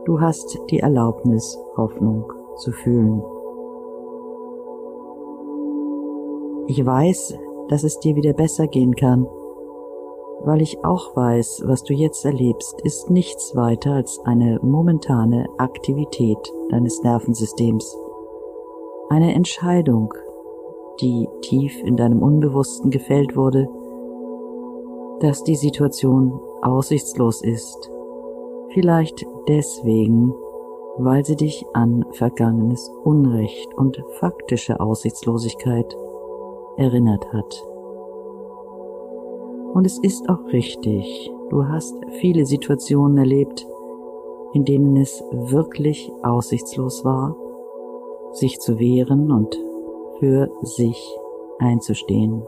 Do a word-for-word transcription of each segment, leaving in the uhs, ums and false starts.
Du hast die Erlaubnis, Hoffnung zu fühlen. Ich weiß, dass es dir wieder besser gehen kann, weil ich auch weiß, was du jetzt erlebst, ist nichts weiter als eine momentane Aktivität deines Nervensystems. Eine Entscheidung, die tief in deinem Unbewussten gefällt wurde, dass die Situation aussichtslos ist. Vielleicht deswegen, weil sie dich an vergangenes Unrecht und faktische Aussichtslosigkeit erinnert hat. Und es ist auch richtig, du hast viele Situationen erlebt, in denen es wirklich aussichtslos war, sich zu wehren und für sich einzustehen.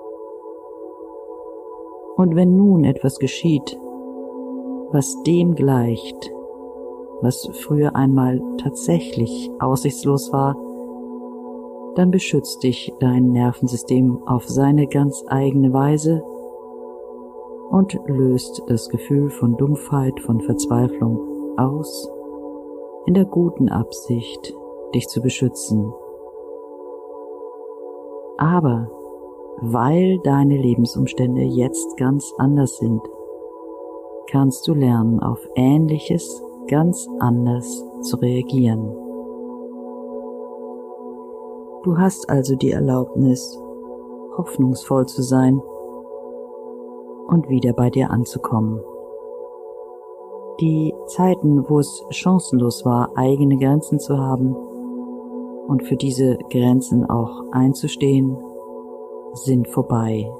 Und wenn nun etwas geschieht, was dem gleicht, was früher einmal tatsächlich aussichtslos war, dann beschützt dich dein Nervensystem auf seine ganz eigene Weise und löst das Gefühl von Dumpfheit, von Verzweiflung aus, in der guten Absicht, dich zu beschützen. Aber weil deine Lebensumstände jetzt ganz anders sind, kannst du lernen, auf Ähnliches ganz anders zu reagieren. Du hast also die Erlaubnis, hoffnungsvoll zu sein und wieder bei dir anzukommen. Die Zeiten, wo es chancenlos war, eigene Grenzen zu haben und für diese Grenzen auch einzustehen, sind vorbei.